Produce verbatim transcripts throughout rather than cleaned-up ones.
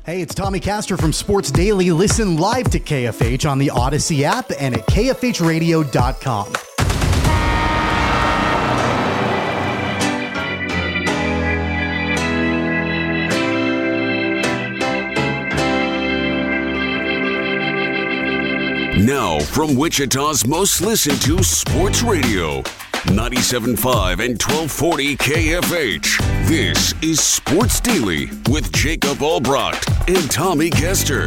Hey, it's Tommy Castor from Sports Daily. Listen live to K F H on the Odyssey app and at K F H radio dot com. Now, from Wichita's most listened to sports radio, ninety-seven point five and twelve forty K F H. This is Sports Daily with Jacob Albrecht and Tommy Kester.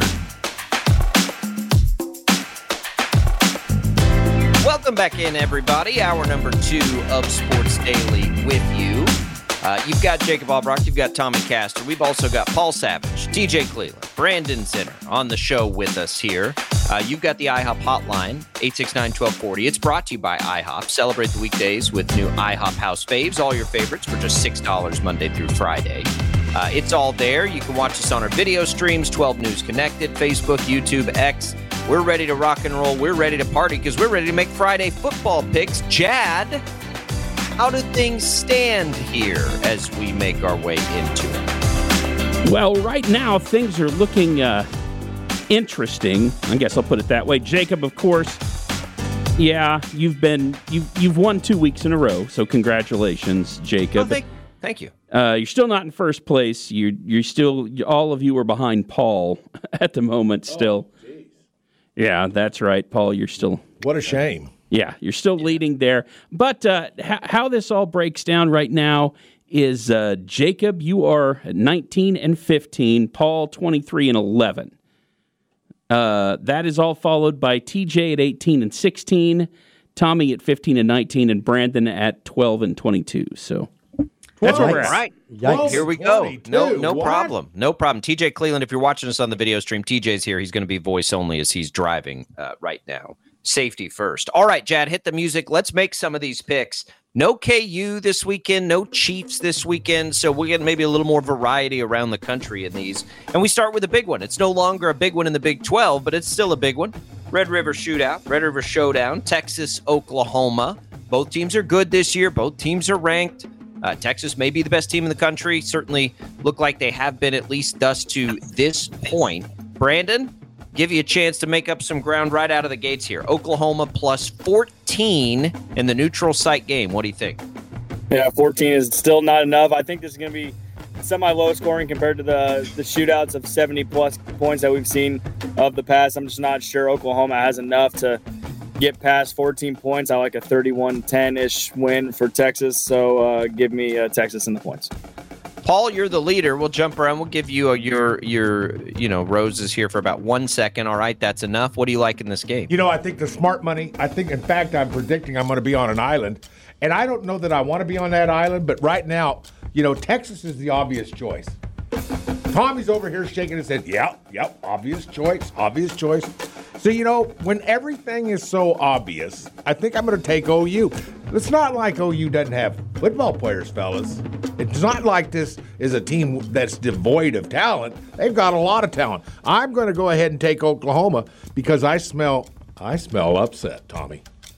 Welcome back in, everybody. Hour number two of Sports Daily with you. Uh, you've got Jacob Albrecht, you've got Tommy Castor. We've also got Paul Savage, T J Cleveland, Brandon Zinner on the show with us here. Uh, you've got the IHOP hotline, eight six nine, one two four zero. It's brought to you by IHOP. Celebrate the weekdays with new IHOP House Faves. All your favorites for just six dollars Monday through Friday. Uh, it's all there. You can watch us on our video streams, twelve News Connected, Facebook, YouTube, X. We're ready to rock and roll. We're ready to party because we're ready to make Friday football picks. Jad, how do things stand here as we make our way into it? Well, right now, things are looking uh, interesting. I guess I'll put it that way. Jacob, of course, yeah, you've been you've you've won two weeks in a row, so congratulations, Jacob. Oh, thank, thank you. Uh, you're still not in first place. You're you're still all of you are behind Paul at the moment. Still, oh, geez. Yeah, that's right, Paul. You're still. What a shame. Yeah, you're still leading there. But uh, h- how this all breaks down right now is uh, Jacob, you are nineteen and fifteen, Paul twenty-three and eleven. Uh, that is all followed by T J at eighteen and sixteen, Tommy at fifteen and nineteen, and Brandon at twelve and twenty-two. So that's where we're at. All right. Yikes. Here we go. No, no what? problem. No problem. T J Cleveland, if you're watching us on the video stream, T J's here. He's going to be voice only as he's driving uh, right now. Safety first. All right, Jad, hit the music. Let's make some of these picks. No K U this weekend, no Chiefs this weekend, so we'll get maybe a little more variety around the country in these. And we start with a big one. It's no longer a big one in the Big twelve, but it's still a big one. Red River Shootout, Red River Showdown, Texas, Oklahoma. Both teams are good this year. Both teams are ranked. Uh, Texas may be the best team in the country. Certainly look like they have been at least thus to this point. Brandon, give you a chance to make up some ground right out of the gates here. Oklahoma plus fourteen in the neutral site game. What do you think? Yeah, fourteen is still not enough. I think this is going to be semi-low scoring compared to the, the shootouts of seventy-plus points that we've seen of the past. I'm just not sure Oklahoma has enough to get past fourteen points. I like a thirty-one ten-ish win for Texas, so uh, give me uh, Texas in the points. Paul, you're the leader. We'll jump around. We'll give you a, your your you know roses here for about one second. All right, that's enough. What do you like in this game? You know, I think the smart money, I think, in fact, I'm predicting I'm going to be on an island. And I don't know that I want to be on that island, but right now, you know, Texas is the obvious choice. Tommy's over here shaking his head. Yep, yep, obvious choice, obvious choice. So, you know, when everything is so obvious, I think I'm going to take O U. It's not like O U doesn't have football players, fellas. It's not like this is a team that's devoid of talent. They've got a lot of talent. I'm going to go ahead and take Oklahoma because I smell, I smell upset, Tommy.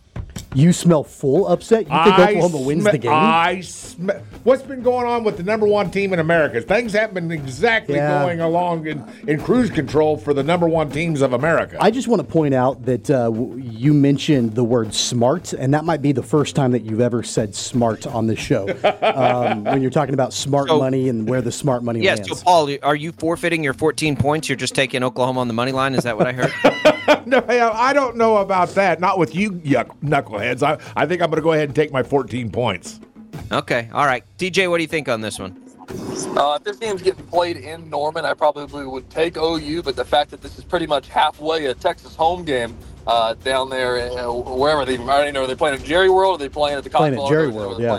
You smell full upset? You think I Oklahoma wins sm- the game? I sm- What's been going on with the number one team in America? Things haven't been exactly Yeah. going along in, in cruise control for the number one teams of America. I just want to point out that uh, w- you mentioned the word smart, and that might be the first time that you've ever said smart on the show. Um, when you're talking about smart So- money and where the smart money Yes, lands. so Paul, are you forfeiting your fourteen points? You're just taking Oklahoma on the money line? Is that what I heard? No, I don't know about that. Not with you, yuck, knuckleheads. I, I think I'm going to go ahead and take my fourteen points. Okay, all right. D J, what do you think on this one? Uh, if this game's getting played in Norman, I probably would take O U, but the fact that this is pretty much halfway a Texas home game uh, down there, uh, wherever they, I don't even know, are they playing at Jerry World or are they playing at the Playing Cotton at Jerry Bowl? World, yeah.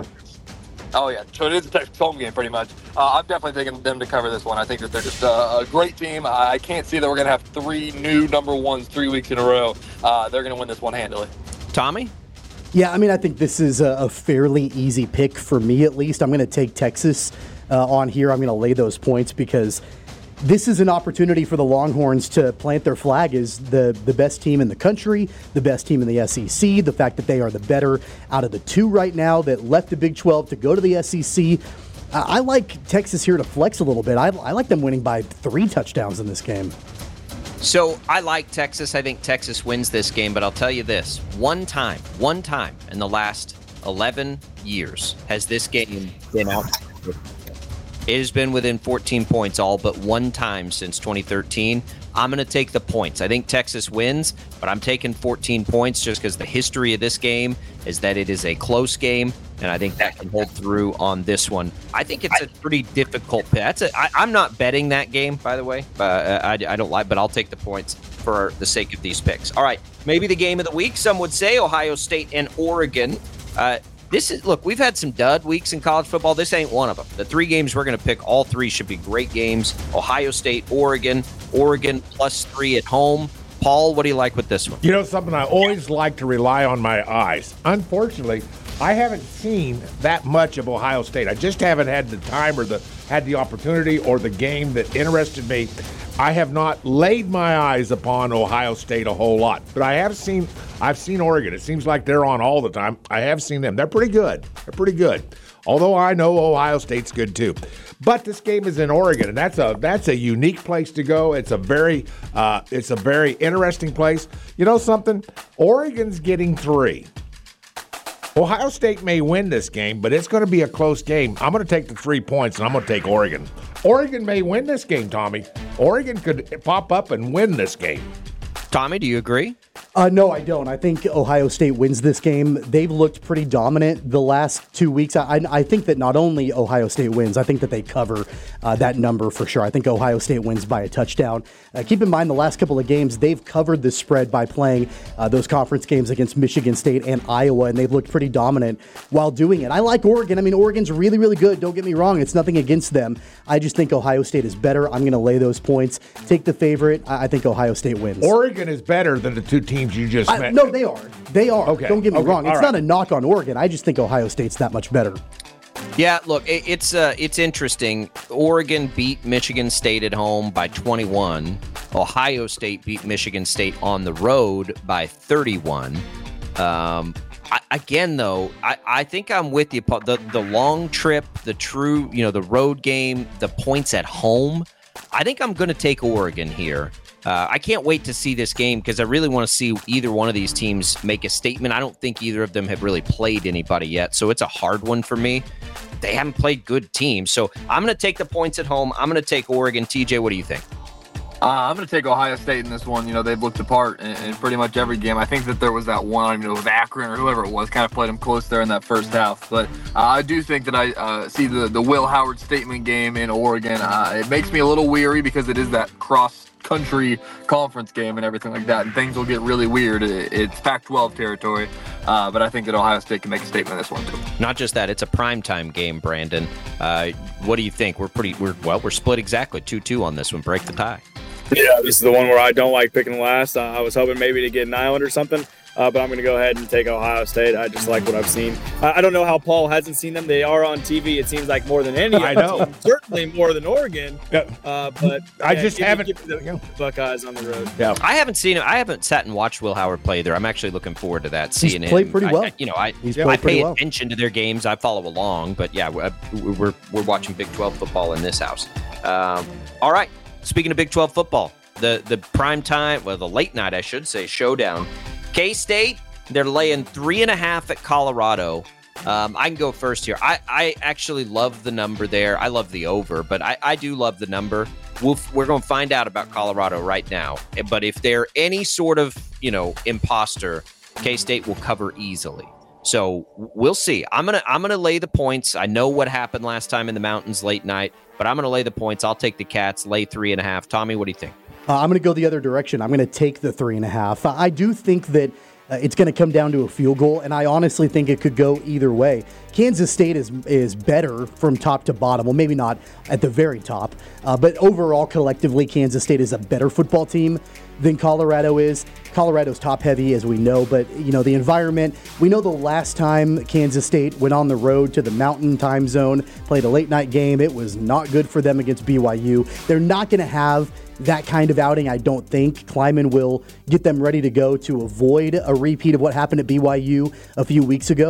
Oh, yeah. So it is a Texas home game pretty much. Uh, I'm definitely taking them to cover this one. I think that they're just uh, a great team. I, I can't see that we're going to have three new number ones three weeks in a row. Uh, they're going to win this one handily. Tommy? Yeah, I mean, I think this is a, a fairly easy pick for me, at least. I'm going to take Texas uh, on here. I'm going to lay those points because this is an opportunity for the Longhorns to plant their flag as the, the best team in the country, the best team in the S E C, the fact that they are the better out of the two right now that left the Big twelve to go to the S E C. I, I like Texas here to flex a little bit. I, I like them winning by three touchdowns in this game. So I like Texas. I think Texas wins this game, but I'll tell you this. One time, one time in the last eleven years has this game been out. It has been within fourteen points all but one time since twenty thirteen. I'm going to take the points. I think Texas wins, but I'm taking fourteen points just because the history of this game is that it is a close game, and I think that can hold through on this one. I think it's a pretty difficult pick. That's a, I, I'm not betting that game, by the way. Uh, I, I don't like, but I'll take the points for the sake of these picks. All right, maybe the game of the week. Some would say Ohio State and Oregon. Uh, This is look, we've had some dud weeks in college football. This ain't one of them. The three games we're going to pick, all three should be great games. Ohio State, Oregon, Oregon plus three at home. Paul, what do you like with this one? You know something, I always like to rely on my eyes. Unfortunately, I haven't seen that much of Ohio State. I just haven't had the time or the had the opportunity or the game that interested me. I have not laid my eyes upon Ohio State a whole lot, but I have seen I've seen Oregon. It seems like they're on all the time. I have seen them. They're pretty good. They're pretty good. Although I know Ohio State's good too. But this game is in Oregon, and that's a that's a unique place to go. It's a very uh, it's a very interesting place. You know something? Oregon's getting three. Ohio State may win this game, but it's going to be a close game. I'm going to take the three points, and I'm going to take Oregon. Oregon may win this game, Tommy. Oregon could pop up and win this game. Tommy, do you agree? Uh, no, I don't. I think Ohio State wins this game. They've looked pretty dominant the last two weeks. I, I think that not only Ohio State wins, I think that they cover uh, that number for sure. I think Ohio State wins by a touchdown. Uh, keep in mind, the last couple of games, they've covered the spread by playing uh, those conference games against Michigan State and Iowa, and they've looked pretty dominant while doing it. I like Oregon. I mean, Oregon's really, really good. Don't get me wrong. It's nothing against them. I just think Ohio State is better. I'm going to lay those points. Take the favorite. I, I think Ohio State wins. Oregon is better than the two teams you just I, met. No, they are. They are. Okay. Don't get me Okay. wrong. It's All not right. a knock on Oregon. I just think Ohio State's that much better. Yeah, look, it, it's uh, it's interesting. Oregon beat Michigan State at home by twenty-one. Ohio State beat Michigan State on the road by thirty-one. Um, I, again, though, I, I think I'm with you. Paul. The the long trip, the true, you know, the road game, the points at home. I think I'm going to take Oregon here. Uh, I can't wait to see this game because I really want to see either one of these teams make a statement. I don't think either of them have really played anybody yet, so it's a hard one for me. They haven't played good teams, so I'm going to take the points at home. I'm going to take Oregon. T J, what do you think? Uh, I'm going to take Ohio State in this one. You know, they've looked apart in, in pretty much every game. I think that there was that one, I don't even know, with Akron or whoever it was, kind of played them close there in that first half. But uh, I do think that I uh, see the, the Will Howard statement game in Oregon. Uh, it makes me a little weary because it is that cross-country conference game and everything like that, and things will get really weird. It, it's Pac twelve territory, uh, but I think that Ohio State can make a statement in this one, too. Not just that, it's a primetime game, Brandon. Uh, what do you think? We're pretty, we're well, we're split exactly two two on this one. Break the tie. Yeah, this is the one where I don't like picking last. Uh, I was hoping maybe to get an island or something, uh, but I'm going to go ahead and take Ohio State. I just like what I've seen. I, I don't know how Paul hasn't seen them. They are on T V, it seems like, more than any. I know. Team, certainly more than Oregon. Yeah. Uh, but I yeah, just give me- haven't- give me the yeah. Buckeyes on the road. Yeah. I haven't seen him. I haven't sat and watched Will Howard play either. I'm actually looking forward to that. He's Seeing played him. pretty I- well. I, you know, I He's I played pay pretty well. attention to their games. I follow along, but yeah, we're we're, we're watching Big twelve football in this house. Um, all right. Speaking of Big twelve football, the the prime time, well, the late night, I should say, showdown. K-State, they're laying three and a half at Colorado. Um, I can go first here. I, I actually love the number there. I love the over, but I, I do love the number. We'll, we're going to find out about Colorado right now. But if they're any sort of, you know, imposter, K-State will cover easily. So we'll see. I'm gonna I'm gonna lay the points. I know what happened last time in the mountains late night, but I'm gonna lay the points. I'll take the Cats. Lay three and a half. Tommy, what do you think? Uh, I'm going to go the other direction. I'm going to take the three and a half. I do think that uh, it's going to come down to a field goal, and I honestly think it could go either way. Kansas State is is better from top to bottom. Well, maybe not at the very top, uh, but overall, collectively, Kansas State is a better football team than Colorado is. Colorado's top heavy, as we know, but you know the environment. We know the last time Kansas State went on the road to the Mountain Time Zone, played a late night game, it was not good for them against B Y U. They're not going to have that kind of outing, I don't think. Kleiman will get them ready to go to avoid a repeat of what happened at B Y U a few weeks ago.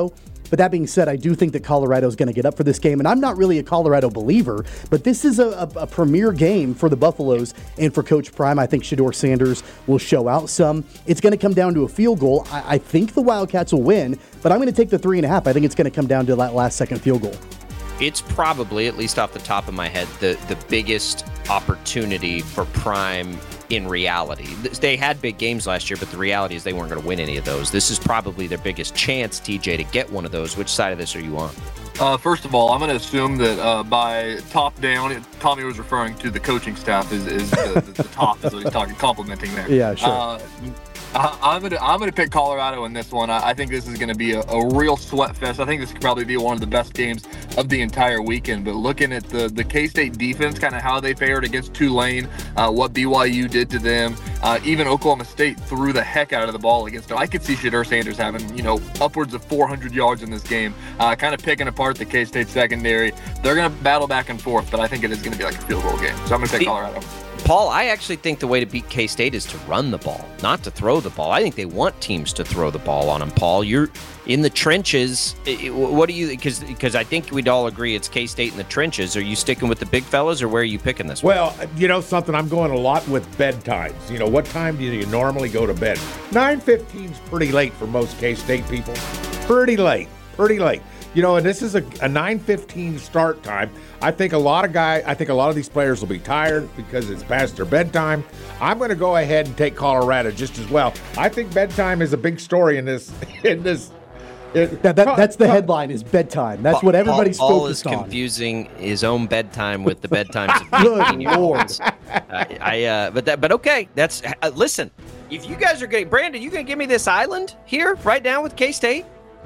But that being said, I do think that Colorado is going to get up for this game, and I'm not really a Colorado believer, but this is a, a, a premier game for the Buffaloes and for Coach Prime. I think Shedeur Sanders will show out some. It's going to come down to a field goal. I, I think the Wildcats will win, but I'm going to take the three and a half. I think it's going to come down to that last second field goal. It's probably, at least off the top of my head, the, the biggest opportunity for Prime in reality. They had big games last year, but the reality is they weren't going to win any of those. This is probably their biggest chance, T J, to get one of those. Which side of this are you on? Uh, first of all, I'm going to assume that uh, by top down, Tommy was referring to the coaching staff is, is the, the, the top, is what he's talking, complimenting there. Yeah, sure. Uh, I, I'm gonna I'm gonna pick Colorado in this one. I, I think this is gonna be a, a real sweat fest. I think this could probably be one of the best games of the entire weekend. But looking at the the K-State defense, kind of how they fared against Tulane, uh, what B Y U did to them, uh, even Oklahoma State threw the heck out of the ball against them. I could see Shedeur Sanders having you know upwards of four hundred yards in this game, uh, kind of picking apart the K-State secondary. They're gonna battle back and forth, but I think it is gonna be like a field goal game. So I'm gonna take Colorado. Paul, I actually think the way to beat K-State is to run the ball, not to throw the ball. I think they want teams to throw the ball on them, Paul. You're in the trenches. What do you, because because I think we'd all agree it's K-State in the trenches. Are you sticking with the big fellas, or where are you picking this one? Well, you know something, I'm going a lot with bedtimes. You know, what time do you normally go to bed? nine fifteen is pretty late for most K-State people. Pretty late, pretty late. You know, and this is a, a nine fifteen start time. I think a lot of guys, I think a lot of these players will be tired because it's past their bedtime. I'm going to go ahead and take Colorado just as well. I think bedtime is a big story in this. In this, it, that, that, that's the headline is bedtime. That's what everybody's Paul, Paul focused is on. confusing his own bedtime with the bedtimes of Good fifteen-year-olds. Lord. Uh, I, uh, but that, but okay. That's uh, listen. If you guys are getting Brandon, you gonna give me this island here right now with K-State?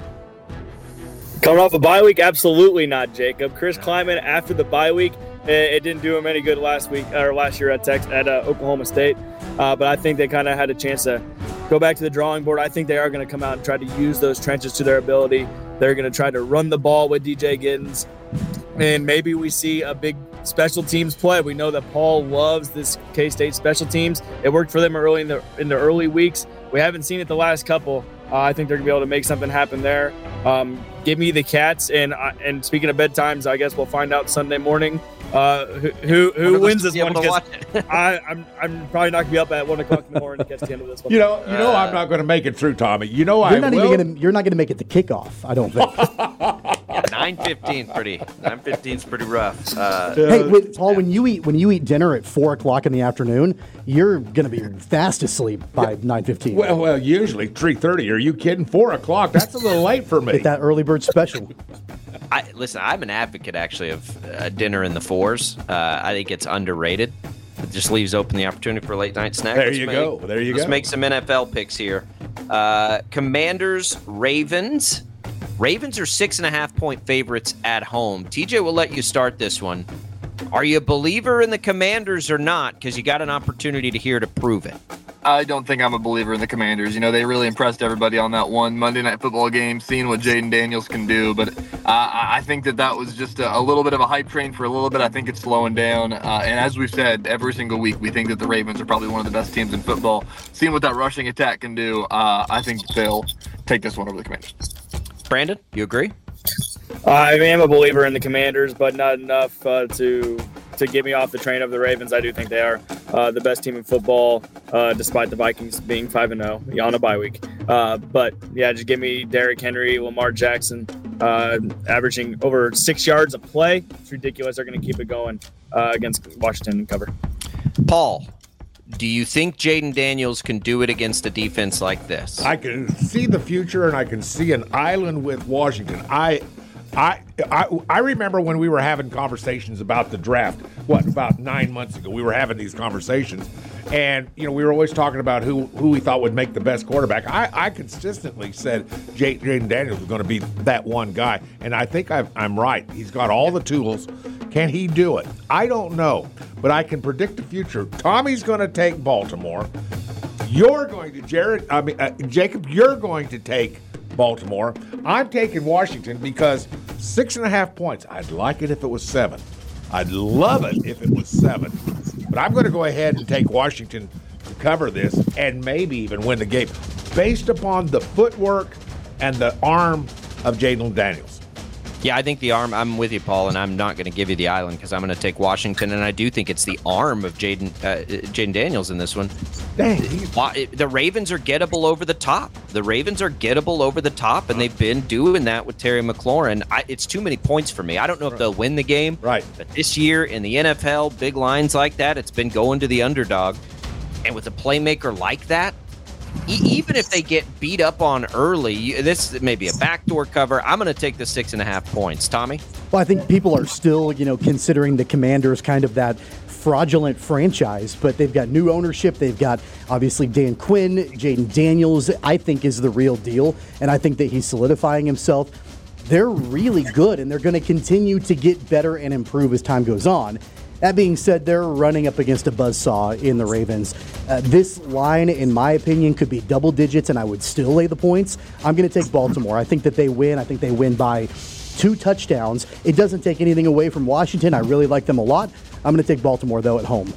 Coming off a bye week, absolutely not, Jacob. Chris Klieman, after the bye week, it, it didn't do him any good last week or last year at Texas, at uh, Oklahoma State. Uh, but I think they kind of had a chance to go back to the drawing board. I think they are going to come out and try to use those trenches to their ability. They're going to try to run the ball with D J Giddens, and maybe we see a big special teams play. We know that Paul loves this K-State special teams. It worked for them early in the in the early weeks. We haven't seen it the last couple. Uh, I think they're going to be able to make something happen there. Um, give me the Cats, and uh, and speaking of bedtimes, I guess we'll find out Sunday morning uh, who who, who wins this one. I, I'm I'm probably not going to be up at one o'clock in the morning to catch the end of this one. You know, you know, uh, I'm not going to make it through, Tommy. You know, you're I not will. even gonna, you're not going to make it to kickoff. I don't think. Yeah, nine fifteen, pretty. nine fifteen is pretty rough. Uh, hey, wait, Paul, when you eat when you eat dinner at four o'clock in the afternoon, you're going to be fast asleep by nine fifteen. Well, well, usually three thirty. Are you kidding? Four o'clock? That's a little late for me. Get that early bird special. I listen. I'm an advocate actually of uh, dinner in the fours. Uh, I think it's underrated. It just leaves open the opportunity for a late night snack. There Let's you make, go. There you let's go. Let's make some N F L picks here. Uh, Commanders, Ravens. Ravens are six and a half point favorites at home. T J, will let you start this one. Are you a believer in the Commanders or not? Because you got an opportunity to here to prove it. I don't think I'm a believer in the Commanders. You know, they really impressed everybody on that one Monday Night Football game, seeing what Jaden Daniels can do. But uh, I think that that was just a, a little bit of a hype train for a little bit. I think it's slowing down. Uh, and as we've said, every single week, we think that the Ravens are probably one of the best teams in football. Seeing what that rushing attack can do, uh, I think they'll take this one over the Commanders. Brandon, you agree? I am a believer in the Commanders, but not enough uh, to to get me off the train of the Ravens. I do think they are uh, the best team in football, uh, despite the Vikings being five and oh on a bye week. Uh, but, yeah, just give me Derrick Henry, Lamar Jackson, uh, averaging over six yards a play. It's ridiculous. They're going to keep it going uh, against Washington and cover. Paul, do you think Jaden Daniels can do it against a defense like this? I can see the future, and I can see an island with Washington. I I, I I remember when we were having conversations about the draft, what, about nine months ago, we were having these conversations, and, you know, we were always talking about who, who we thought would make the best quarterback. I, I consistently said Jaden Daniels was going to be that one guy, and I think I've, I'm right. He's got all the tools. Can he do it? I don't know, but I can predict the future. Tommy's going to take Baltimore. You're going to, Jared, I mean, uh, Jacob, you're going to take Baltimore. I'm taking Washington because six and a half points. I'd like it if it was seven. I'd love it if it was seven. But I'm going to go ahead and take Washington to cover this and maybe even win the game based upon the footwork and the arm of Jaden Daniels. Yeah, I think the arm, I'm with you, Paul, and I'm not going to give you the island because I'm going to take Washington, and I do think it's the arm of Jaden uh, Jaden Daniels in this one. Dang. The Ravens are gettable over the top. The Ravens are gettable over the top, and they've been doing that with Terry McLaurin. I, it's too many points for me. I don't know if they'll win the game, right? But this year in the N F L, big lines like that, it's been going to the underdog. And with a playmaker like that, even if they get beat up on early, this may be a backdoor cover. I'm going to take the six and a half points. Tommy? Well, I think people are still, you know, considering the Commanders kind of that fraudulent franchise, but they've got new ownership. They've got, obviously, Dan Quinn. Jaden Daniels, I think, is the real deal, and I think that he's solidifying himself. They're really good, and they're going to continue to get better and improve as time goes on. That being said, they're running up against a buzzsaw in the Ravens. Uh, this line, in my opinion, could be double digits, and I would still lay the points. I'm going to take Baltimore. I think that they win. I think they win by two touchdowns. It doesn't take anything away from Washington. I really like them a lot. I'm going to take Baltimore, though, at home.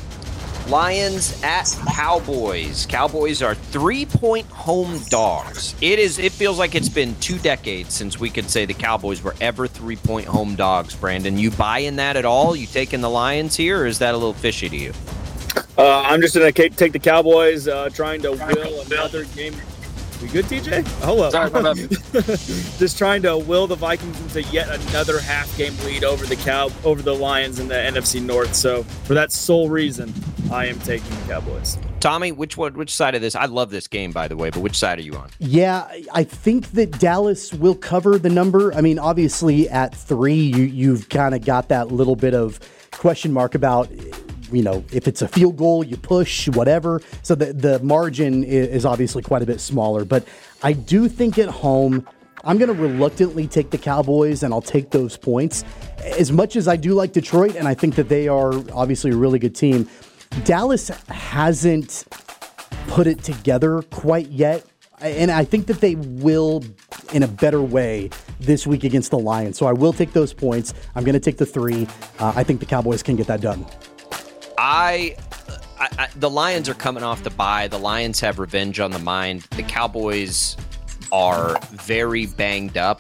Lions at Cowboys. Cowboys are three-point home dogs. It is. It feels like it's been two decades since we could say the Cowboys were ever three-point home dogs. Brandon, you buy in that at all? You taking the Lions here, or is that a little fishy to you? Uh, I'm just going to take the Cowboys, uh, trying to will another game. We good, T J? Hello. Sorry, my bad. Just trying to will the Vikings into yet another half-game lead over the Cow over the Lions in the N F C North. So for that sole reason, I am taking the Cowboys. Tommy, which one, which side of this? I love this game, by the way, but which side are you on? Yeah, I think that Dallas will cover the number. I mean, obviously at three, you, you've kind of got that little bit of question mark about, you know, if it's a field goal, you push, whatever. So the, the margin is, is obviously quite a bit smaller. But I do think at home, I'm going to reluctantly take the Cowboys, and I'll take those points. As much as I do like Detroit, and I think that they are obviously a really good team, Dallas hasn't put it together quite yet. And I think that they will in a better way this week against the Lions. So I will take those points. I'm going to take the three. Uh, I think the Cowboys can get that done. I, I, I the Lions are coming off the bye. The Lions have revenge on the mind. The Cowboys are very banged up.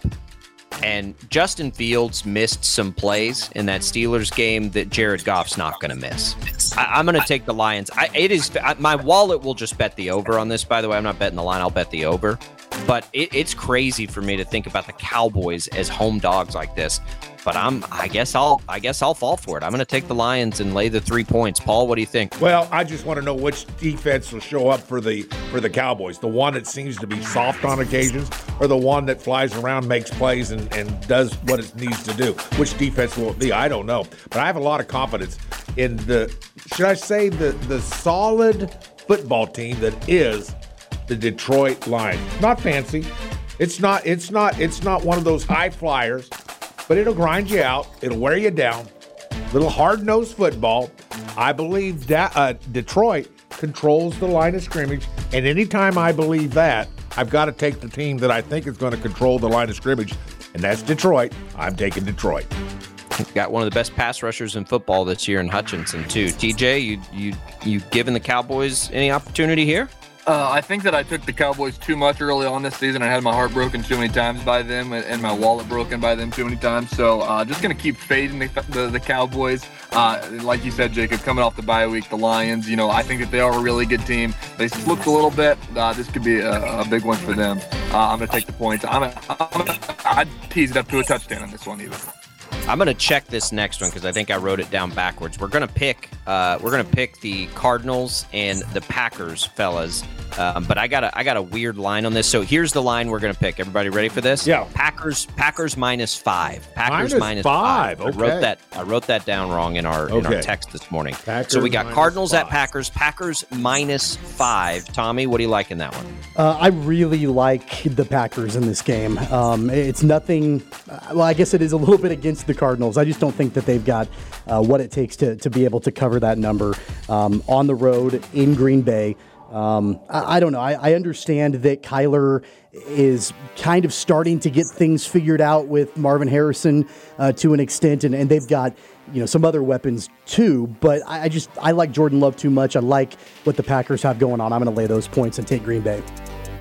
And Justin Fields missed some plays in that Steelers game that Jared Goff's not going to miss. I, I'm going to take the Lions. I, it is I, my wallet will just bet the over on this. By the way, I'm not betting the line. I'll bet the over. But it, it's crazy for me to think about the Cowboys as home dogs like this. But I'm, I guess I'll, I guess I'll fall for it. I'm going to take the Lions and lay the three points. Paul, what do you think? Well, I just want to know which defense will show up for the for the Cowboys. The one that seems to be soft on occasions, or the one that flies around, makes plays, and, and does what it needs to do. Which defense will it be? I don't know. But I have a lot of confidence in the, should I say, the the solid football team that is the Detroit Lions. Not fancy. It's not. It's not. It's not one of those high flyers. But it'll grind you out. It'll wear you down. Little hard-nosed football. I believe that uh, Detroit controls the line of scrimmage. And anytime I believe that, I've got to take the team that I think is going to control the line of scrimmage. And that's Detroit. I'm taking Detroit. Got one of the best pass rushers in football this year in Hutchinson, too. T J, you you you giving the Cowboys any opportunity here? Uh, I think that I took the Cowboys too much early on this season. I had my heart broken too many times by them, and, and my wallet broken by them too many times. So uh, just going to keep fading the, the, the Cowboys. Uh, like you said, Jacob, coming off the bye week, the Lions, you know, I think that they are a really good team. They slipped a little bit. Uh, this could be a, a big one for them. Uh, I'm going to take the points. I'm a, I'm a, I'd tease it up to a touchdown on this one even. I'm going to check this next one because I think I wrote it down backwards. We're going to pick uh, we're going to pick the Cardinals and the Packers, fellas. Um, but I got a I got a weird line on this. So here's the line we're going to pick. Everybody ready for this? Yeah. Packers Packers minus five. Packers minus, minus five. five. Okay. I wrote that I wrote that down wrong in our okay. in our text this morning. Packers so we got Cardinals five. at Packers. Packers minus five. Tommy, what do you like in that one? Uh, I really like the Packers in this game. Um, it's nothing. Uh, well, I guess it is a little bit against the Cardinals. I just don't think that they've got uh, what it takes to to be able to cover that number um, on the road in Green Bay. Um, I, I don't know. I, I understand that Kyler is kind of starting to get things figured out with Marvin Harrison uh, to an extent, and, and they've got, you know, some other weapons too. But I, I just I like Jordan Love too much. I like what the Packers have going on. I'm going to lay those points and take Green Bay.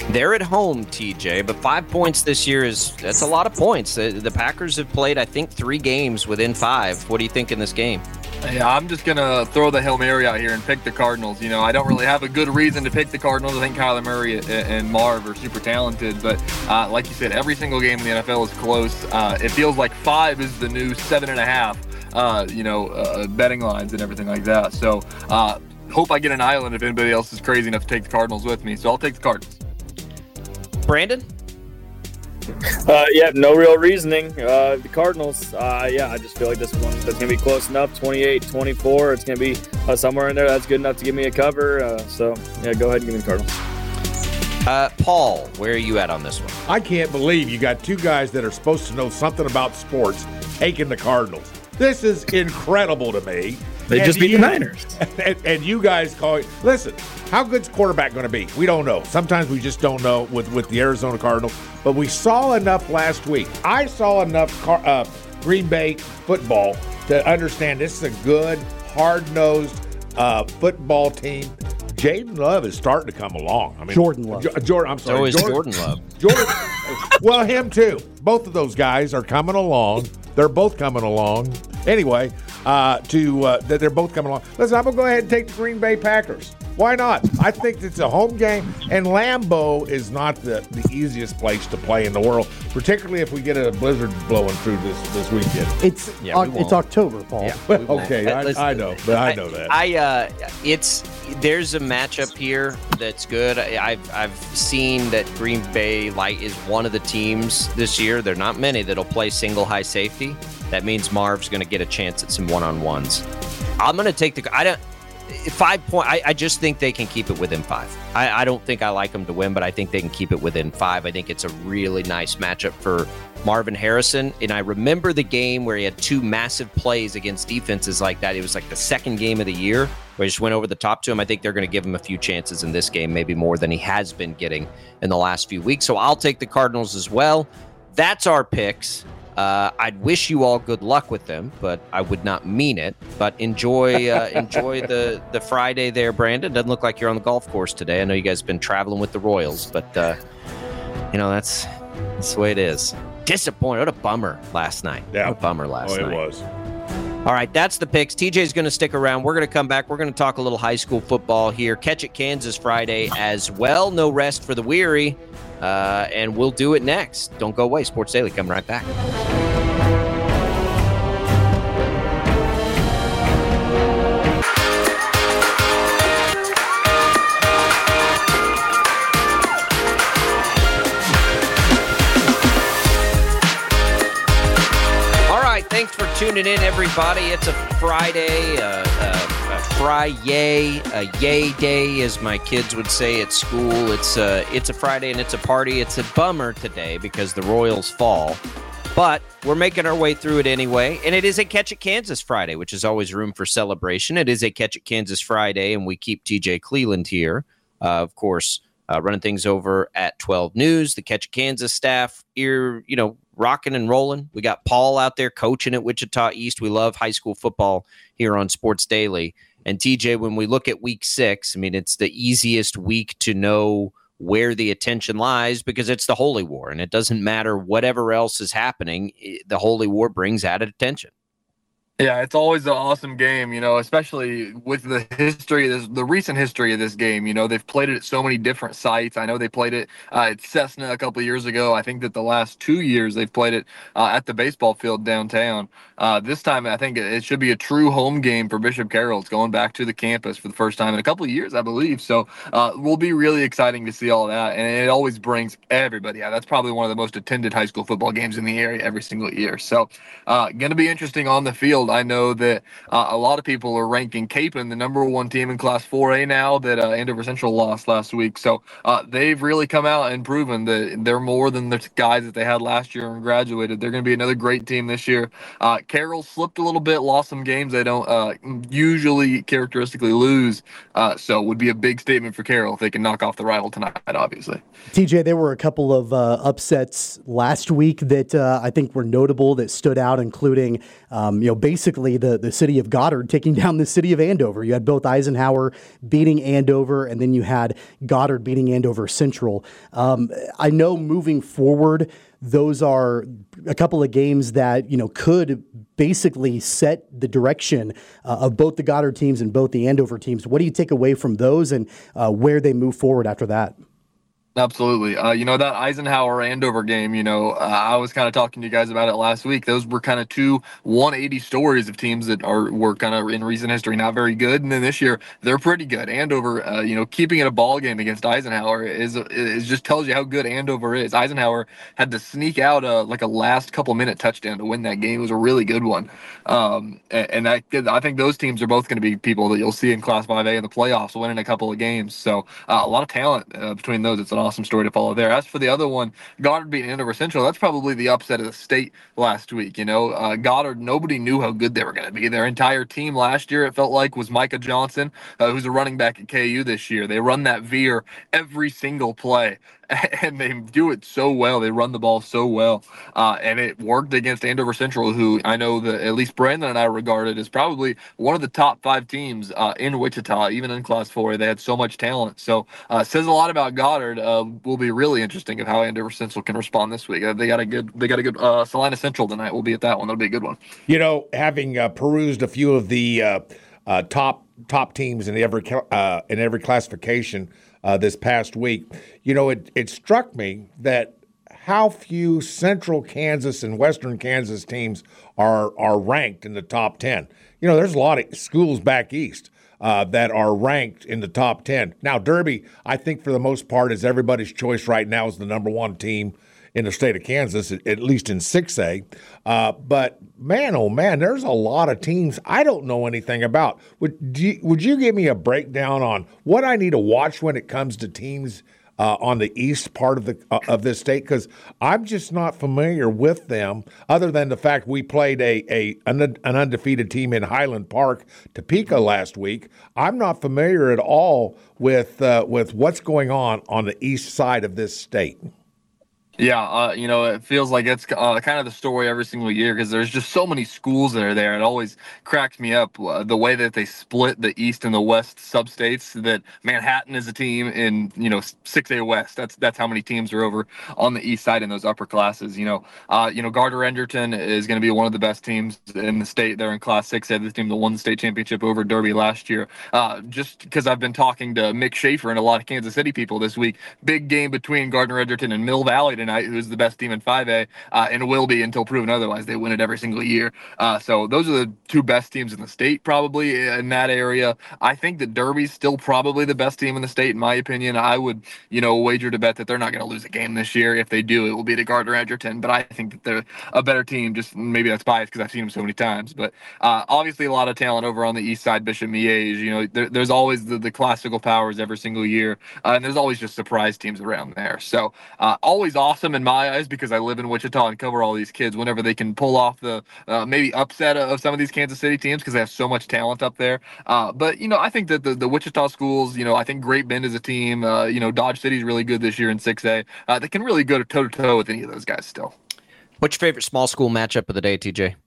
They're at home, T J, but five points this year is that's a lot of points. The, the Packers have played, I think, three games within five. What do you think in this game? Yeah, I'm just going to throw the Hail Mary out here and pick the Cardinals. You know, I don't really have a good reason to pick the Cardinals. I think Kyler Murray and Marv are super talented. But uh, like you said, every single game in the N F L is close. Uh, it feels like five is the new seven and a half, uh, you know, uh, betting lines and everything like that. So uh, hope I get an island if anybody else is crazy enough to take the Cardinals with me. So I'll take the Cardinals. Brandon? Uh, yeah, no real reasoning. Uh, the Cardinals, uh, yeah, I just feel like this one that's going to be close enough, twenty-eight twenty-four. It's going to be uh, somewhere in there that's good enough to give me a cover. Uh, so, yeah, go ahead and give me the Cardinals. Uh, Paul, where are you at on this one? I can't believe you got two guys that are supposed to know something about sports taking the Cardinals. This is incredible to me. They and just beat you, the Niners. And, and you guys call it. Listen, how good's quarterback going to be? We don't know. Sometimes we just don't know with, with the Arizona Cardinals. But we saw enough last week. I saw enough car, uh, Green Bay football to understand this is a good, hard-nosed uh, football team. Jaden Love is starting to come along. I mean, Jordan Love. Jo- Jordan, I'm sorry. So is Jordan, Jordan Love. Jordan, well, him too. Both of those guys are coming along. They're both coming along. Anyway, uh, to uh, that they're both coming along. Listen, I'm gonna go ahead and take the Green Bay Packers. Why not? I think it's a home game, and Lambeau is not the, the easiest place to play in the world, particularly if we get a blizzard blowing through this, this weekend. It's Yeah, we Oc- won't. it's October, Paul. Yeah. Well, okay, Uh, I, listen, I know, but I know that. I uh, it's there's a matchup here that's good. I, I've I've seen that Green Bay Light is one of the teams this year. There are not many that'll play single high safety. That means Marv's going to get a chance at some one-on-ones. I'm going to take the. I don't. Five point. I, I just think they can keep it within five. I, I don't think I like them to win, but I think they can keep it within five. I think it's a really nice matchup for Marvin Harrison. And I remember the game where he had two massive plays against defenses like that. It was like the second game of the year where he just went over the top to him. I think they're going to give him a few chances in this game, maybe more than he has been getting in the last few weeks. So I'll take the Cardinals as well. That's our picks. Uh, I'd wish you all good luck with them, but I would not mean it. But enjoy uh, enjoy the, the Friday there, Brandon. Doesn't look like you're on the golf course today. I know you guys have been traveling with the Royals, but, uh, you know, that's, that's the way it is. Disappointed. What a bummer last night. Yeah. What a bummer last oh, it night. was. All right, that's the picks. T J's going to stick around. We're going to come back. We're going to talk a little high school football here. Catch It Kansas Friday as well. No rest for the weary. Uh, and we'll do it next. Don't go away. Sports Daily coming right back. Thanks for tuning in, everybody. It's a Friday, uh, uh, a Fry-yay, a yay day, as my kids would say at school. It's a, it's a Friday and it's a party. It's a bummer today because the Royals fall, but we're making our way through it anyway. And it is a Catch It Kansas Friday, which is always room for celebration. It is a Catch It Kansas Friday, and we keep T J Cleveland here, uh, of course, uh, running things over at twelve News. The Catch It Kansas staff, here, you know, rocking and rolling. We got Paul out there coaching at Wichita East. We love high school football here on Sports Daily. And T J, when we look at week six, I mean, it's the easiest week to know where the attention lies because it's the Holy War. And it doesn't matter whatever else is happening. The Holy War brings added attention. Yeah, it's always an awesome game, you know, especially with the history, this, the recent history of this game. You know, they've played it at so many different sites. I know they played it uh, at Cessna a couple of years ago. I think that the last two years they've played it uh, at the baseball field downtown. Uh, this time, I think it should be a true home game for Bishop Carroll. It's going back to the campus for the first time in a couple of years, I believe. So uh, will be really exciting to see all that. And it always brings everybody out. That's probably one of the most attended high school football games in the area every single year. So uh, going to be interesting on the field. I know that uh, a lot of people are ranking Capon the number one team in Class four A now that uh, Andover Central lost last week. So uh, they've really come out and proven that they're more than the guys that they had last year and graduated. They're going to be another great team this year. Uh, Carroll slipped a little bit, lost some games they don't uh, usually characteristically lose. Uh, so it would be a big statement for Carroll if they can knock off the rival tonight, obviously. T J, there were a couple of uh, upsets last week that uh, I think were notable that stood out, including um, you know basically basically the, the city of Goddard taking down the city of Andover. You had both Eisenhower beating Andover, and then you had Goddard beating Andover Central. Um, I know moving forward, those are a couple of games that, you know, could basically set the direction uh, of both the Goddard teams and both the Andover teams. What do you take away from those, and uh, where they move forward after that? Absolutely. Uh, you know, that Eisenhower Andover game, you know, uh, I was kind of talking to you guys about it last week. Those were kind of two one eighty stories of teams that are were kind of in recent history not very good. And then this year, they're pretty good. Andover, uh, you know, keeping it a ball game against Eisenhower is, is just tells you how good Andover is. Eisenhower had to sneak out a, like a last couple minute touchdown to win that game. It was a really good one. Um, and and I, I think those teams are both going to be people that you'll see in Class five A in the playoffs winning a couple of games. So uh, a lot of talent uh, between those. It's an awesome story to follow there. As for the other one, Goddard beating Andover Central, that's probably the upset of the state last week. You know, uh, Goddard, nobody knew how good they were going to be. Their entire team last year, it felt like, was Micah Johnson, uh, who's a running back at K U this year. They run that veer every single play, and they do it so well. They run the ball so well, uh, and it worked against Andover Central, who I know that at least Brandon and I regarded as probably one of the top five teams uh, in Wichita, even in Class four. They had so much talent. So uh, it says a lot about Goddard. Uh, will be really interesting of how Andover Central can respond this week. Uh, they got a good, they got a good uh, Salina Central tonight. We'll be at that one. That'll be a good one. You know, having uh, perused a few of the uh, uh, top top teams in every uh, in every classification uh, this past week, you know, it it struck me that how few Central Kansas and Western Kansas teams are are ranked in the top ten. You know, there's a lot of schools back east Uh, that are ranked in the top ten. Now, Derby, I think for the most part, is everybody's choice right now as the number one team in the state of Kansas, at least in six A. Uh, but, man, oh, man, there's a lot of teams I don't know anything about. Would you, would you give me a breakdown on what I need to watch when it comes to teams Uh, on the east part of the uh, of this state, because I'm just not familiar with them, other than the fact we played a, a an, an undefeated team in Highland Park, Topeka, last week. I'm not familiar at all with uh, with what's going on on the east side of this state. Yeah, uh, you know, it feels like it's uh, kind of the story every single year because there's just so many schools that are there. It always cracks me up uh, the way that they split the East and the West substates. That Manhattan is a team in, you know, six A West. That's that's how many teams are over on the East side in those upper classes. You know, uh, you know, Gardner-Edgerton is going to be one of the best teams in the state. They're in Class six A. This team that won the state championship over Derby last year. Uh, just because I've been talking to Mick Schaefer and a lot of Kansas City people this week. Big game between Gardner-Edgerton and Mill Valley tonight, who's the best team in five A, uh, and will be until proven otherwise. They win it every single year. Uh, so those are the two best teams in the state probably in that area. I think that Derby's still probably the best team in the state, in my opinion. I would, you know, wager to bet that they're not going to lose a game this year. If they do, it will be to Gardner-Edgerton. But I think that they're a better team. Just maybe that's biased because I've seen them so many times. But uh, obviously a lot of talent over on the east side, Bishop Miege. You know, there, there's always the, the classical powers every single year. Uh, and there's always just surprise teams around there. So uh, always awesome in my eyes because I live in Wichita and cover all these kids whenever they can pull off the uh, maybe upset of some of these Kansas City teams because they have so much talent up there. Uh, but, you know, I think that the, the Wichita schools, you know, I think Great Bend is a team, uh, you know, Dodge City's really good this year in six A. Uh, they can really go toe-to-toe with any of those guys still. What's your favorite small school matchup of the day, T J?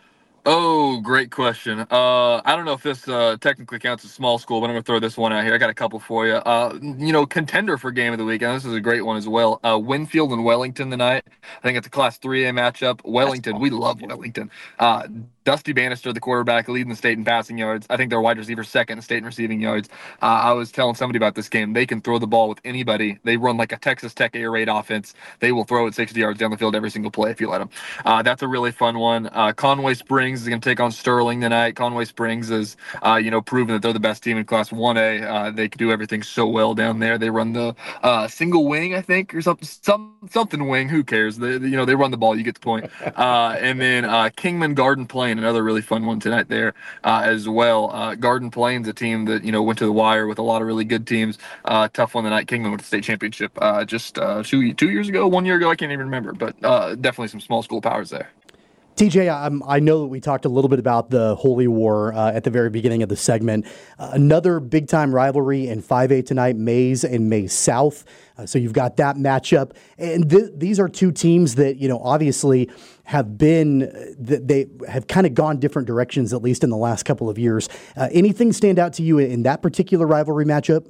Oh, great question. Uh, I don't know if this uh, technically counts as small school, but I'm going to throw this one out here. I got a couple for you. Uh, you know, contender for game of the week, and this is a great one as well. Uh, Winfield and Wellington tonight. I think it's a Class three A matchup. Wellington, we love Wellington. Uh, Dusty Bannister, the quarterback, leading the state in passing yards. I think their wide receiver second in the state in receiving yards. Uh, I was telling somebody about this game. They can throw the ball with anybody. They run like a Texas Tech air raid offense. They will throw it sixty yards down the field every single play if you let them. Uh, that's a really fun one. Uh, Conway Springs is going to take on Sterling tonight. Conway Springs is, uh, you know, proven that they're the best team in Class one A. Uh, they can do everything so well down there. They run the uh, single wing, I think, or something, some, something wing. Who cares? They, you know, they run the ball. You get the point. Uh, and then uh, Kingman Garden Plain, another really fun one tonight there uh, as well. Uh, Garden Plain's a team that, you know, went to the wire with a lot of really good teams. Uh, tough one tonight. Kingman with the state championship uh, just uh, two, two years ago, one year ago. I can't even remember, but uh, definitely some small school powers there. T J, I'm, I know that we talked a little bit about the Holy War uh, at the very beginning of the segment. Uh, another big-time rivalry in five A tonight, Maize and Maize South. Uh, so you've got that matchup. And th- these are two teams that, you know, obviously have been, th- they have kind of gone different directions, at least in the last couple of years. Uh, anything stand out to you in, in that particular rivalry matchup?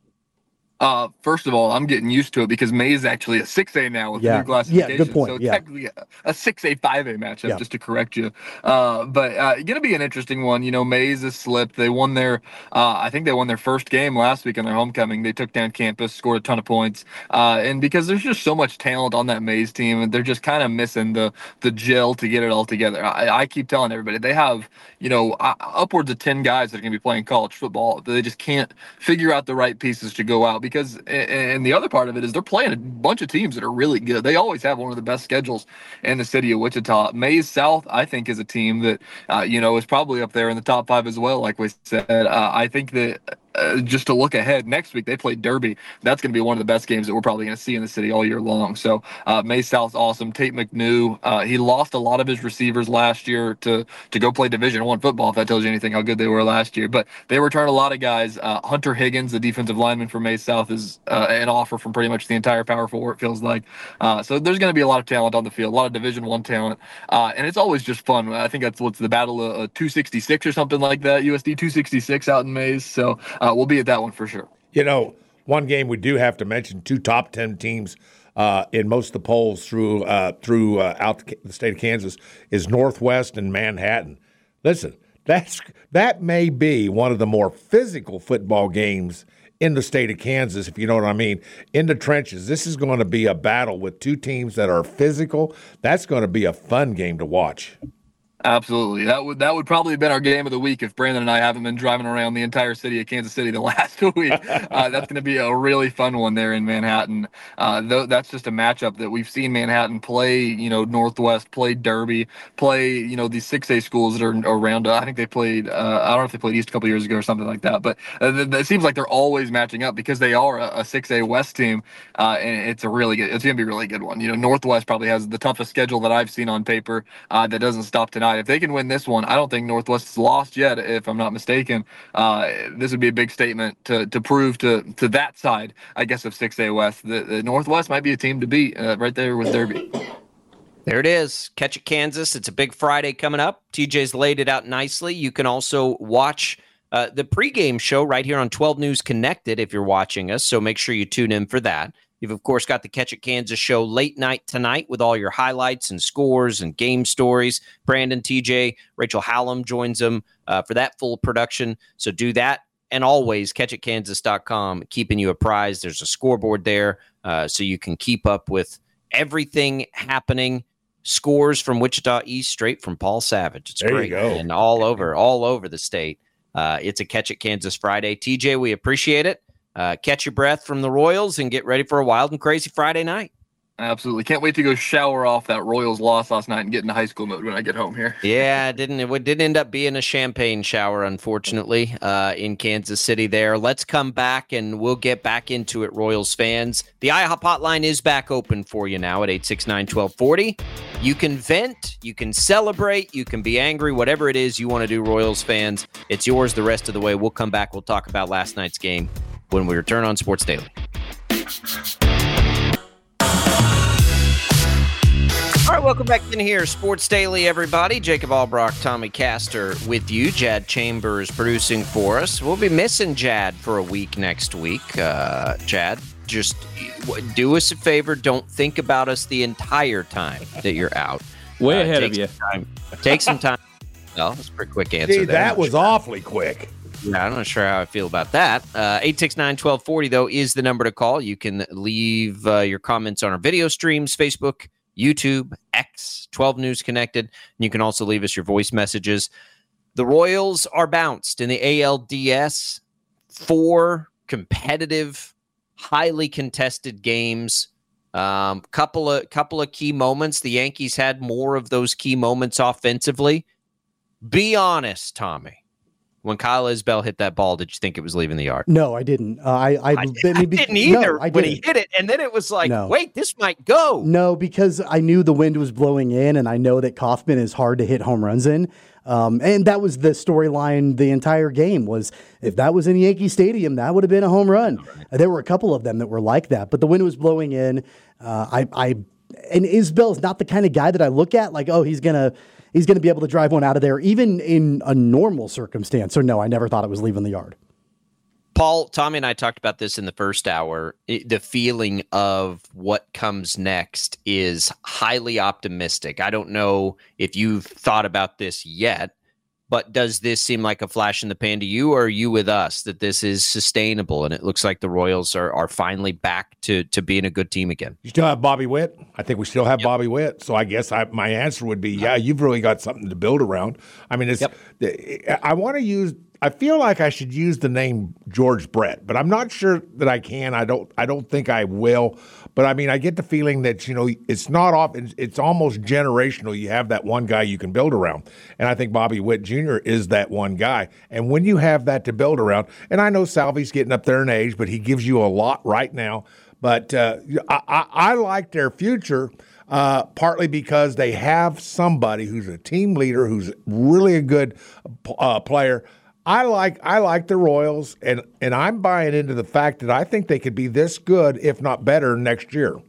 Uh, first of all, I'm getting used to it because Maize is actually a six A now with yeah. new classification. Yeah, good point. So it's yeah. technically a, a six A, five A matchup, yeah. just to correct you. Uh, but uh, going to be an interesting one. You know, Maize has slipped. They won their, uh, I think they won their first game last week on their homecoming. They took down campus, scored a ton of points. Uh, and because there's just so much talent on that Maize team, and they're just kind of missing the the gel to get it all together. I, I keep telling everybody, they have, you know, uh, upwards of ten guys that are going to be playing college football. They just can't figure out the right pieces to go out because, and the other part of it is they're playing a bunch of teams that are really good. They always have one of the best schedules in the city of Wichita. Maize South, I think, is a team that, uh, you know, is probably up there in the top five as well, like we said. Uh, I think that Uh, just to look ahead, next week they play Derby. That's going to be one of the best games that we're probably going to see in the city all year long. So uh, Maize South's awesome. Tate McNew, uh, he lost a lot of his receivers last year to to go play Division One football. If that tells you anything, how good they were last year. But they returned a lot of guys. Uh, Hunter Higgins, the defensive lineman for Maize South, is uh, an offer from pretty much the entire Power Four. It feels like. Uh, so there's going to be a lot of talent on the field, a lot of Division One talent, uh, and it's always just fun. I think that's what's the Battle of uh, two sixty-six or something like that. U S D two sixty-six out in Maize. So uh, we'll be at that one for sure. You know, one game we do have to mention, two top ten teams uh, in most of the polls through uh, through uh, out the state of Kansas is Northwest and Manhattan. Listen, that's that may be one of the more physical football games in the state of Kansas, if you know what I mean, in the trenches. This is going to be a battle with two teams that are physical. That's going to be a fun game to watch. Absolutely. That would that would probably have been our game of the week if Brandon and I haven't been driving around the entire city of Kansas City the last week. Uh, that's going to be a really fun one there in Manhattan. Uh, though that's just a matchup that we've seen Manhattan play, you know, Northwest, play Derby, play, you know, these six A schools that are around. Uh, I think they played, uh, I don't know if they played East a couple years ago or something like that, but uh, it seems like they're always matching up because they are a, a six A West team, uh, and it's a really good, it's going to be a really good one. You know, Northwest probably has the toughest schedule that I've seen on paper uh, that doesn't stop tonight. If they can win this one, I don't think Northwest is lost yet, if I'm not mistaken. Uh, this would be a big statement to to prove to to that side, I guess, of six A West. The, the Northwest might be a team to beat uh, right there with Derby. There it is. Catch it, Kansas. It's a big Friday coming up. T J's laid it out nicely. You can also watch uh, the pregame show right here on twelve News Connected if you're watching us, so make sure you tune in for that. You've, of course, got the Catch It Kansas show late night tonight with all your highlights and scores and game stories. Brandon, T J, Rachel Hallam joins them uh, for that full production. So do that. And always catch it kansas dot com, keeping you apprised. There's a scoreboard there uh, so you can keep up with everything happening. Scores from Wichita East straight from Paul Savage. It's there great. You go. And all over, all over the state. Uh, it's a Catch It Kansas Friday. T J, we appreciate it. Uh, catch your breath from the Royals and get ready for a wild and crazy Friday night. Absolutely. Can't wait to go shower off that Royals loss last night and get into high school mode when I get home here. Yeah, it didn't it didn't end up being a champagne shower, unfortunately, uh, in Kansas City there. Let's come back and we'll get back into it, Royals fans. The I HOP hotline is back open for you now at eight six nine, one two four zero. You can vent, you can celebrate, you can be angry, whatever it is you want to do, Royals fans. It's yours the rest of the way. We'll come back. We'll talk about last night's game when we return on Sports Daily. All right, welcome back in here. Sports Daily, everybody. Jacob Albrock, Tommy Castor with you. Jad Chambers producing for us. We'll be missing Jad for a week next week. Uh, Jad, just do us a favor. Don't think about us the entire time that you're out. Way uh, ahead of you. Time. Take some time. Well, that's a pretty quick answer. See, there. that was awfully quick. Yeah, I'm not sure how I feel about that. Uh, eight six nine, one two four zero, though, is the number to call. You can leave uh, your comments on our video streams, Facebook, YouTube, X, twelve News Connected. And you can also leave us your voice messages. The Royals are bounced in the A L D S. Four competitive, highly contested games. Um, couple of couple of key moments. The Yankees had more of those key moments offensively. Be honest, Tommy. when Kyle Isbell hit that ball, did you think it was leaving the yard? No, I didn't. Uh, I, I, I, I, I didn't either no, I when didn't. he hit it. And then it was like, No. wait, this might go. No, because I knew the wind was blowing in, and I know that Kaufman is hard to hit home runs in. Um, and that was the storyline the entire game was if that was in Yankee Stadium, that would have been a home run. Right. There were a couple of them that were like that, but the wind was blowing in. Uh, I, I, and Isbell is not the kind of guy that I look at like, oh, he's going to, he's going to be able to drive one out of there, even in a normal circumstance. So no, I never thought it was leaving the yard. Paul, Tommy and I talked about this in the first hour. It, the feeling of what comes next is highly optimistic. I don't know if you've thought about this yet, but does this seem like a flash in the pan to you, or are you with us that this is sustainable and it looks like the Royals are, are finally back to, to being a good team again? You still have Bobby Witt. I think we still have Yep. Bobby Witt. So I guess I, my answer would be, yeah, you've really got something to build around. I mean, it's. Yep. I want to use. I feel like I should use the name George Brett, but I'm not sure that I can. I don't. I don't think I will. But I mean, I get the feeling that you know it's not off. It's, it's almost generational. You have that one guy you can build around, and I think Bobby Witt Junior is that one guy. And when you have that to build around, and I know Salvy's getting up there in age, but he gives you a lot right now. But uh, I, I, I like their future. Uh, partly because they have somebody who's a team leader, who's really a good uh, player. I like I like the Royals, and, and I'm buying into the fact that I think they could be this good, if not better, next year.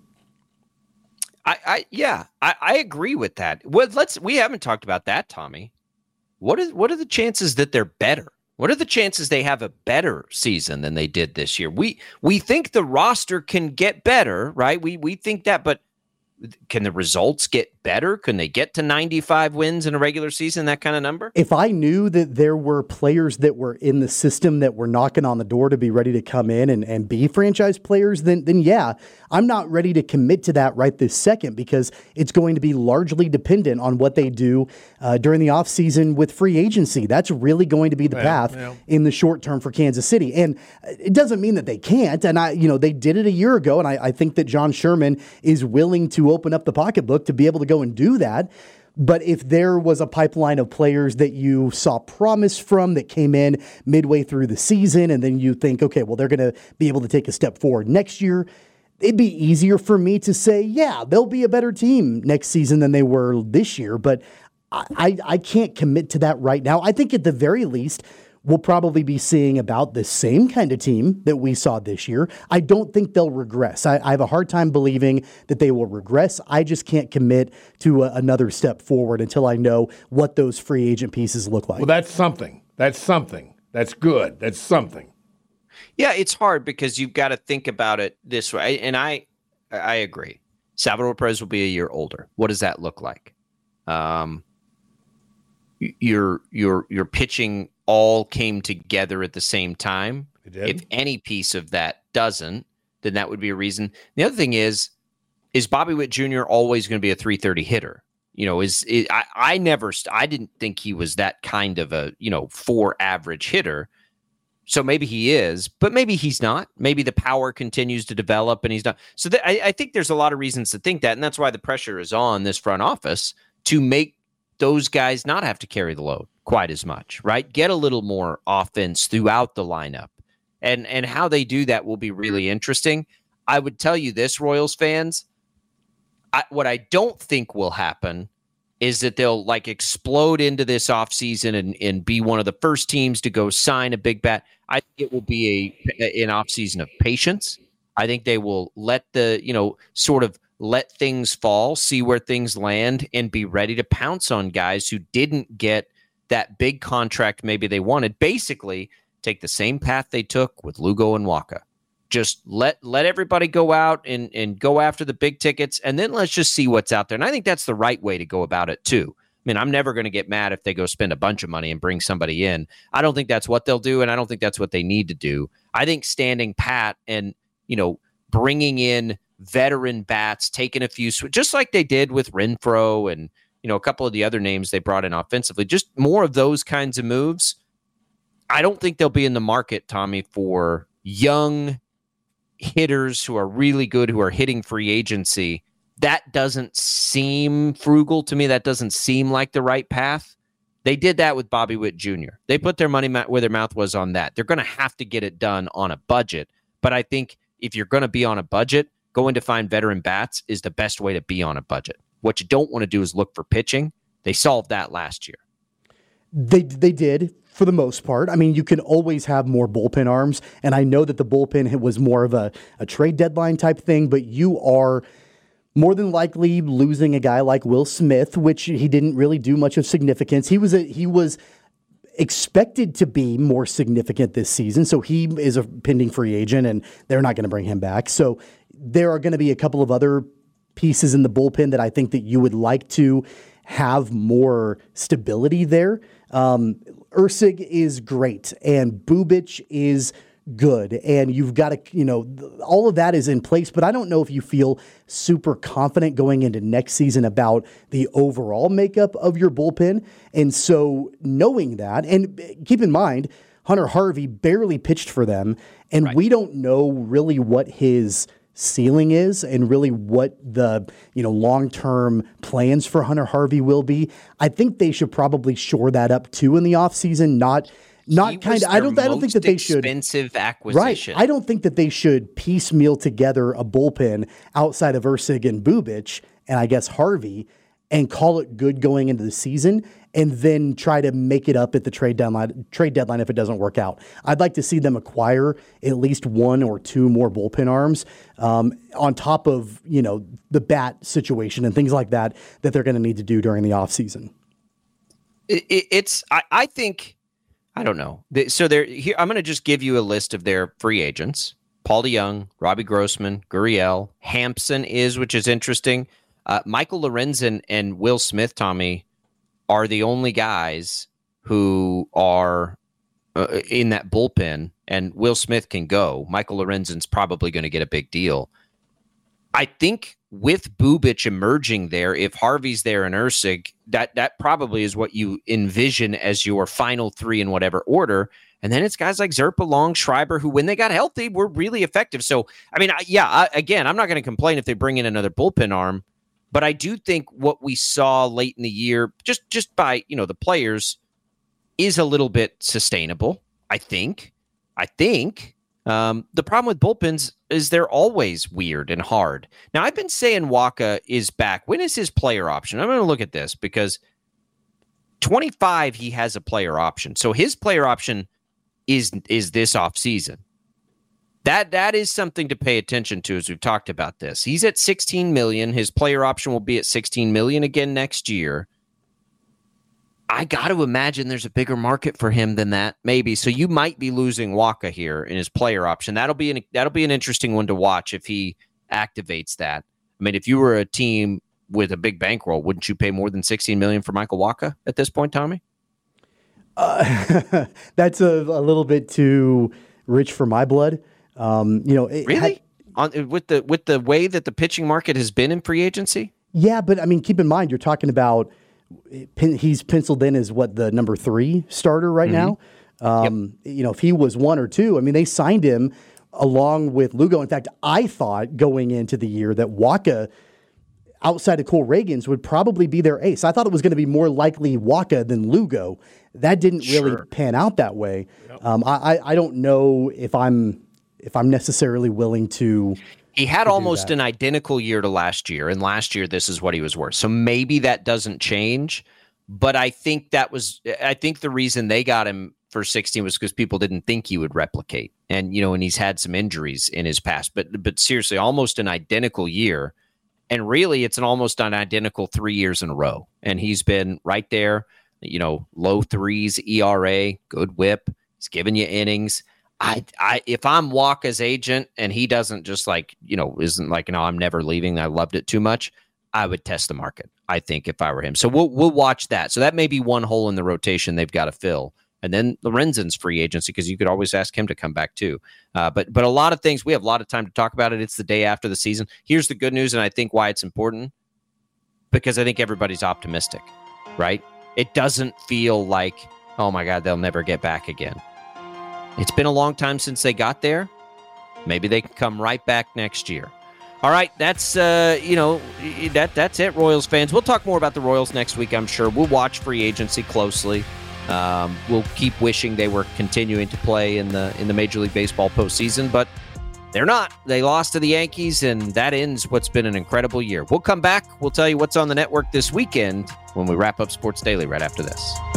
I, I yeah, I, I agree with that. Well, let's we haven't talked about that, Tommy. What is what are the chances that they're better? What are the chances they have a better season than they did this year? We we think the roster can get better, right? We we think that, but can the results get better? Can they get to ninety-five wins in a regular season, that kind of number? If I knew that there were players that were in the system that were knocking on the door to be ready to come in and, and be franchise players, then then yeah, I'm not ready to commit to that right this second because it's going to be largely dependent on what they do uh, during the offseason with free agency. That's really going to be the yeah, path yeah. in the short term for Kansas City. And it doesn't mean that they can't. And I, you know, they did it a year ago, and I, I think that John Sherman is willing to open up the pocketbook to be able to go and do that. But if there was a pipeline of players that you saw promise from that came in midway through the season, and then you think, okay, well, they're going to be able to take a step forward next year, it'd be easier for me to say, yeah, they'll be a better team next season than they were this year. But I, I, I can't commit to that right now. I think at the very least, we'll probably be seeing about the same kind of team that we saw this year. I don't think they'll regress. I, I have a hard time believing that they will regress. I just can't commit to a, another step forward until I know what those free agent pieces look like. Well, that's something. That's something. That's good. That's something. Yeah, it's hard because you've got to think about it this way. And I I agree. Salvador Perez will be a year older. What does that look like? Um, you're you're you're pitching all came together at the same time. If any piece of that doesn't, then that would be a reason. The other thing is, is Bobby Witt Junior always going to be a three thirty hitter? You know, is, is I, I never, I didn't think he was that kind of a, you know, four average hitter. So maybe he is, but maybe he's not. Maybe the power continues to develop and he's not. So th- I, I think there's a lot of reasons to think that. And that's why the pressure is on this front office to make those guys not have to carry the load quite as much, right? Get a little more offense throughout the lineup. And and how they do that will be really interesting. I would tell you this, Royals fans, I, what I don't think will happen is that they'll like explode into this offseason and, and be one of the first teams to go sign a big bat. I think it will be a an offseason of patience. I think they will let the, you know, sort of let things fall, see where things land, and be ready to pounce on guys who didn't get that big contract maybe they wanted. Basically, take the same path they took with Lugo and Waka. Just let let everybody go out and, and go after the big tickets, and then let's just see what's out there. And I think that's the right way to go about it, too. I mean, I'm never going to get mad if they go spend a bunch of money and bring somebody in. I don't think that's what they'll do, and I don't think that's what they need to do. I think standing pat and, you know, bringing in veteran bats, taking a few, sw- just like they did with Renfroe and, you know, a couple of the other names they brought in offensively, just more of those kinds of moves. I don't think they'll be in the market, Tommy, for young hitters who are really good, who are hitting free agency. That doesn't seem frugal to me. That doesn't seem like the right path. They did that with Bobby Witt Junior They put their money where their mouth was on that. They're going to have to get it done on a budget. But I think if you're going to be on a budget, going to find veteran bats is the best way to be on a budget. What you don't want to do is look for pitching. They solved that last year. They they did, for the most part. I mean, you can always have more bullpen arms, and I know that the bullpen was more of a, a trade deadline type thing, but you are more than likely losing a guy like Will Smith, which he didn't really do much of significance. He was a, he was expected to be more significant this season, so he is a pending free agent, and they're not going to bring him back. So there are going to be a couple of other pieces in the bullpen that I think that you would like to have more stability there. Um, Erceg is great, and Bubic is good, and you've got to, you know, all of that is in place, but I don't know if you feel super confident going into next season about the overall makeup of your bullpen. And so knowing that, and keep in mind, Hunter Harvey barely pitched for them, and right. we don't know really what his ceiling is and really what the, you know, long-term plans for Hunter Harvey will be. I think they should probably shore that up too in the offseason, not not kind of I don't I don't think that they should expensive acquisition. Right. I don't think that they should piecemeal together a bullpen outside of Erceg and Bubic and I guess Harvey and call it good going into the season and then try to make it up at the trade deadline trade deadline if it doesn't work out. I'd like to see them acquire at least one or two more bullpen arms um, on top of, you know, the bat situation and things like that that they're going to need to do during the offseason. It, it, it's I, I think I don't know. So there here I'm going to just give you a list of their free agents. Paul DeYoung, Robbie Grossman, Gurriel, Hampson is, which is interesting. Uh, Michael Lorenzen and Will Smith, Tommy, are the only guys who are uh, in that bullpen, and Will Smith can go. Michael Lorenzen's probably going to get a big deal. I think with Bubic emerging there, if Harvey's there and Erceg, that that probably is what you envision as your final three in whatever order. And then it's guys like Zerpa, Long, Schreiber, who when they got healthy were really effective. So, I mean, yeah, I, again, I'm not going to complain if they bring in another bullpen arm. But I do think what we saw late in the year, just just by, you know, the players, is a little bit sustainable, I think. I think. Um, the problem with bullpens is they're always weird and hard. Now, I've been saying Wacha is back. When is his player option? I'm going to look at this because twenty-five, he has a player option. So his player option is is this offseason. That that is something to pay attention to as we've talked about this. He's at sixteen million dollars. His player option will be at sixteen million dollars again next year. I got to imagine there's a bigger market for him than that, maybe. So you might be losing Wacha here in his player option. That'll be an that'll be an interesting one to watch if he activates that. I mean, if you were a team with a big bankroll, wouldn't you pay more than sixteen million dollars for Michael Wacha at this point, Tommy? Uh, that's a, a little bit too rich for my blood. Um, you know, it really had, on with the with the way that the pitching market has been in free agency. Yeah, but I mean, keep in mind you're talking about he's penciled in as what the number three starter right mm-hmm. now. Um, yep. You know, if he was one or two, I mean, they signed him along with Lugo. In fact, I thought going into the year that Wacha, outside of Cole Reagans, would probably be their ace. I thought it was going to be more likely Wacha than Lugo. That didn't really sure. pan out that way. Yep. Um, I, I don't know if I'm if I'm necessarily willing to. He had almost an identical year to last year, and last year this is what he was worth. So maybe that doesn't change, but I think that was I think the reason they got him for sixteen was because people didn't think he would replicate. And you know, and he's had some injuries in his past, but but seriously, almost an identical year. And really it's an almost an identical three years in a row. And he's been right there, you know, low threes E R A, good whip. He's giving you innings. I, I, if I'm Wacha's agent and he doesn't just like, you know, isn't like, no, I'm never leaving. I loved it too much. I would test the market, I think, if I were him. So we'll, we'll watch that. So that may be one hole in the rotation they've got to fill. And then Lorenzen's free agency, because you could always ask him to come back too. Uh, but, but a lot of things, we have a lot of time to talk about it. It's the day after the season. Here's the good news. And I think why it's important, because I think everybody's optimistic, right? It doesn't feel like, oh my God, they'll never get back again. It's been a long time since they got there. Maybe they can come right back next year. All right, that's uh, you know that that's it, Royals fans. We'll talk more about the Royals next week, I'm sure. We'll watch free agency closely. Um, we'll keep wishing they were continuing to play in the in the Major League Baseball postseason, but they're not. They lost to the Yankees, and that ends what's been an incredible year. We'll come back. We'll tell you what's on the network this weekend when we wrap up Sports Daily right after this.